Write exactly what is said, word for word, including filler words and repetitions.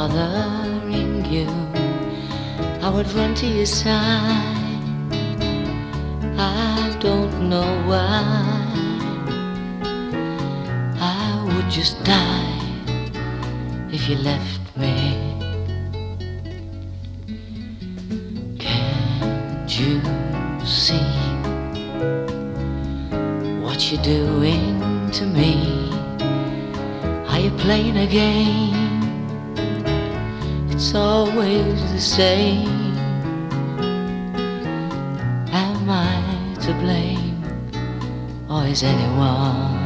bothering you, I would run to your side. I don't know why. I would just die if you left me. Can't you see what you're doing to me? Are you playing a game? It's always the same. Am I to blame, or is anyone?